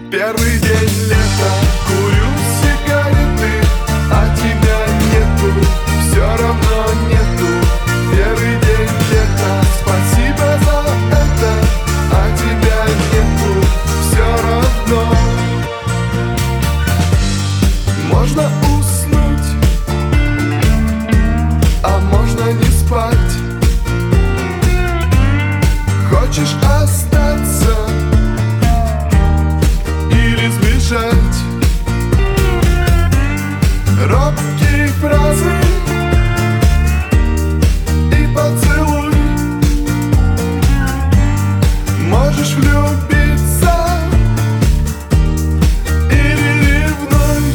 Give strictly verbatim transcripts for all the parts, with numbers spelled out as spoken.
Первый день лета, курю сигареты, а тебя нету, все равно нету. Первый день лета, спасибо за это, а тебя нету, все равно. Можно уснуть, а можно не спать. Хочешь остаться или сбежать? Робкие фразы и поцелуй. Можешь влюбиться или ревнуй.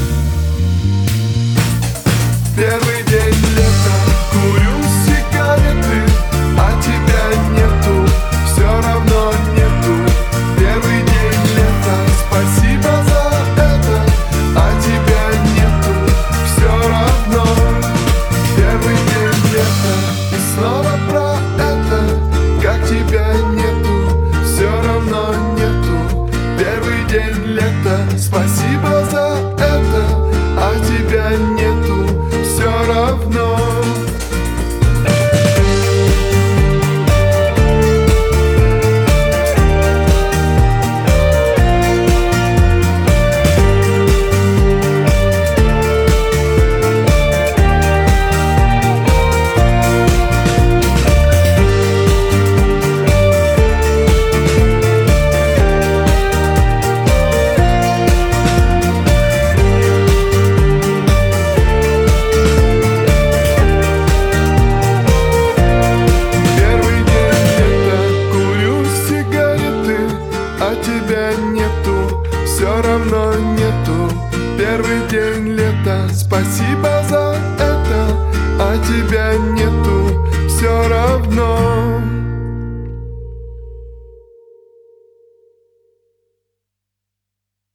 Первый день лета, курю сигареты, а тебя нету, все равно нету. Первый день лета, спасибо за это, а тебя нету, все равно. Первый день лета, и снова про это, как тебя нету, все равно нету. Первый день лета, спасибо за это, а тебя нету, все равно. Тебя нету, все равно нету. Первый день лета, спасибо за это, а тебя нету.